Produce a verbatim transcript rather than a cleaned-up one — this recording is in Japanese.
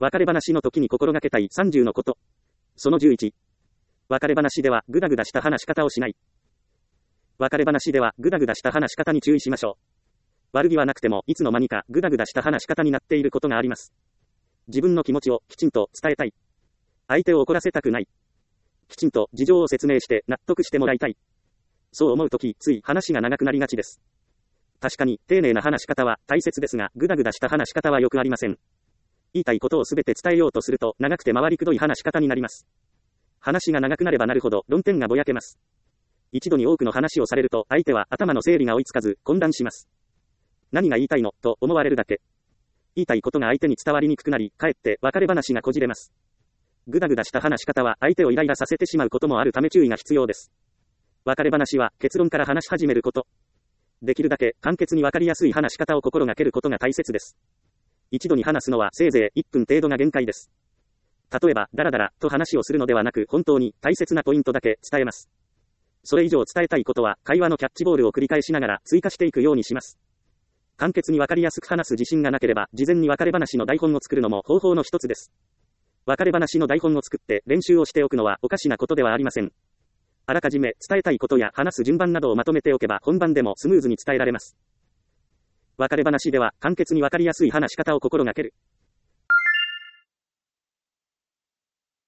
別れ話の時に心がけたいさんじゅうのこと。そのじゅういち。別れ話ではグダグダした話し方をしない。別れ話ではグダグダした話し方に注意しましょう。悪気はなくてもいつの間にかグダグダした話し方になっていることがあります。自分の気持ちをきちんと伝えたい。相手を怒らせたくない。きちんと事情を説明して納得してもらいたい。そう思うとき、つい話が長くなりがちです。確かに、丁寧な話し方は大切ですが、グダグダした話し方はよくありません。言いたいことをすべて伝えようとすると、長くて回りくどい話し方になります。話が長くなればなるほど、論点がぼやけます。一度に多くの話をされると、相手は頭の整理が追いつかず、混乱します。何が言いたいの、と思われるだけ。言いたいことが相手に伝わりにくくなり、かえって別れ話がこじれます。グダグダした話し方は相手をイライラさせてしまうこともあるため注意が必要です。別れ話は結論から話し始めること。できるだけ簡潔にわかりやすい話し方を心がけることが大切です。一度に話すのはせいぜいいっぷん程度が限界です。例えば、ダラダラと話をするのではなく、本当に大切なポイントだけ伝えます。それ以上伝えたいことは、会話のキャッチボールを繰り返しながら追加していくようにします。簡潔にわかりやすく話す自信がなければ、事前に別れ話の台本を作るのも方法の一つです。別れ話の台本を作って練習をしておくのはおかしなことではありません。あらかじめ伝えたいことや話す順番などをまとめておけば本番でもスムーズに伝えられます。別れ話では簡潔にわかりやすい話し方を心がける。